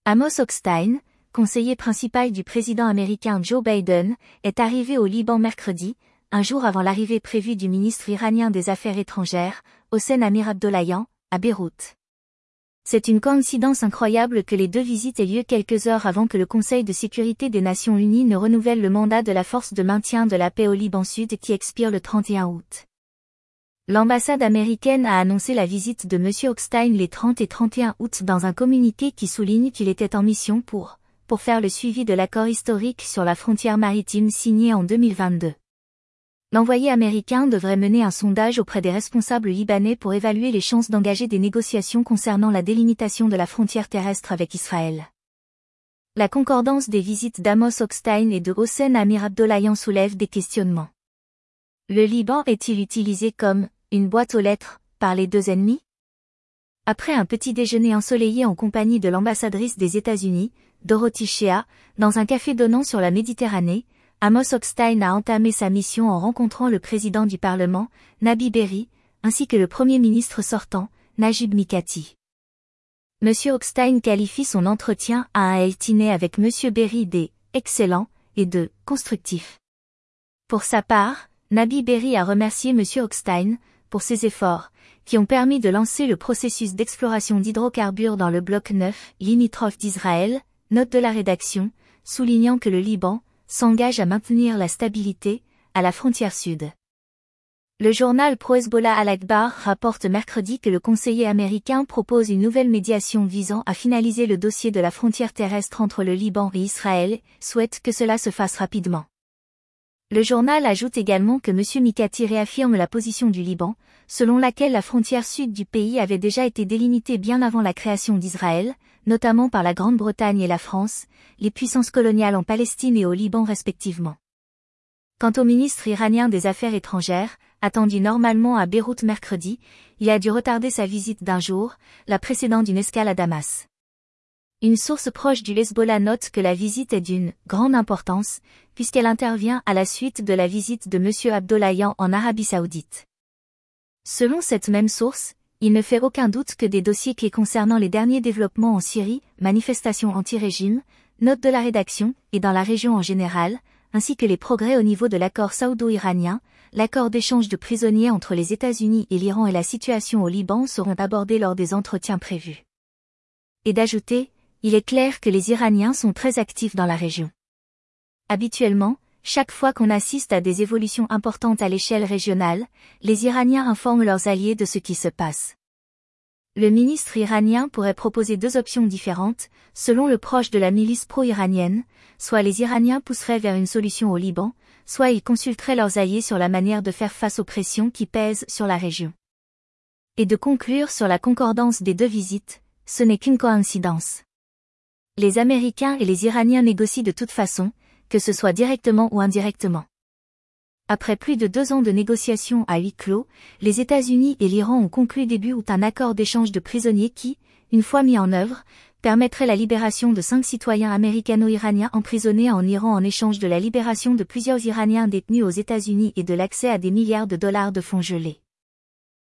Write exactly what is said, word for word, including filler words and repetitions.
Amos Hochstein, conseiller principal du président américain Joe Biden, est arrivé au Liban mercredi, un jour avant l'arrivée prévue du ministre iranien des Affaires étrangères, Hossein Amir-Abdollahian, à Beyrouth. C'est une coïncidence incroyable que les deux visites aient lieu quelques heures avant que le Conseil de sécurité des Nations Unies ne renouvelle le mandat de la force de maintien de la paix au Liban Sud qui expire le trente et un août. L'ambassade américaine a annoncé la visite de M. Hochstein les trente et trente et un août dans un communiqué qui souligne qu'il était en mission pour, pour faire le suivi de l'accord historique sur la frontière maritime signé en deux mille vingt-deux. L'envoyé américain devrait mener un sondage auprès des responsables libanais pour évaluer les chances d'engager des négociations concernant la délimitation de la frontière terrestre avec Israël. La concordance des visites d'Amos Hochstein et de Hossein Amir-Abdollahian soulève des questionnements. Le Liban est-il utilisé comme une boîte aux lettres par les deux ennemis? Après un petit déjeuner ensoleillé en compagnie de l'ambassadrice des États-Unis, Dorothy Shea, dans un café donnant sur la Méditerranée, Amos Hochstein a entamé sa mission en rencontrant le président du Parlement, Nabi Berri, ainsi que le Premier ministre sortant, Najib Mikati. M. Hochstein qualifie son entretien à un eltiné avec M. Berri d'« excellent » et de « constructif ». Pour sa part, Nabi Berri a remercié M. Hochstein pour ses efforts, qui ont permis de lancer le processus d'exploration d'hydrocarbures dans le bloc neuf, limitrophe d'Israël, note de la rédaction, soulignant que le Liban s'engage à maintenir la stabilité à la frontière sud. Le journal pro-Hezbollah Al-Akhbar rapporte mercredi que le conseiller américain propose une nouvelle médiation visant à finaliser le dossier de la frontière terrestre entre le Liban et Israël, souhaite que cela se fasse rapidement. Le journal ajoute également que M. Mikati réaffirme la position du Liban, selon laquelle la frontière sud du pays avait déjà été délimitée bien avant la création d'Israël, notamment par la Grande-Bretagne et la France, les puissances coloniales en Palestine et au Liban respectivement. Quant au ministre iranien des Affaires étrangères, attendu normalement à Beyrouth mercredi, il a dû retarder sa visite d'un jour, la précédant d'une escale à Damas. Une source proche du Hezbollah note que la visite est d'une grande importance, puisqu'elle intervient à la suite de la visite de M. Abdollahian en Arabie Saoudite. Selon cette même source, il ne fait aucun doute que des dossiers clés concernant les derniers développements en Syrie, manifestations anti-régime, notes de la rédaction, et dans la région en général, ainsi que les progrès au niveau de l'accord saoudo-iranien, l'accord d'échange de prisonniers entre les États-Unis et l'Iran et la situation au Liban seront abordés lors des entretiens prévus. Et d'ajouter, il est clair que les Iraniens sont très actifs dans la région. Habituellement, chaque fois qu'on assiste à des évolutions importantes à l'échelle régionale, les Iraniens informent leurs alliés de ce qui se passe. Le ministre iranien pourrait proposer deux options différentes, selon le proche de la milice pro-iranienne, soit les Iraniens pousseraient vers une solution au Liban, soit ils consulteraient leurs alliés sur la manière de faire face aux pressions qui pèsent sur la région. Et de conclure sur la concordance des deux visites, ce n'est qu'une coïncidence. Les Américains et les Iraniens négocient de toute façon, que ce soit directement ou indirectement. Après plus de deux ans de négociations à huis clos, les États-Unis et l'Iran ont conclu début août un accord d'échange de prisonniers qui, une fois mis en œuvre, permettrait la libération de cinq citoyens américano-iraniens emprisonnés en Iran en échange de la libération de plusieurs Iraniens détenus aux États-Unis et de l'accès à des milliards de dollars de fonds gelés.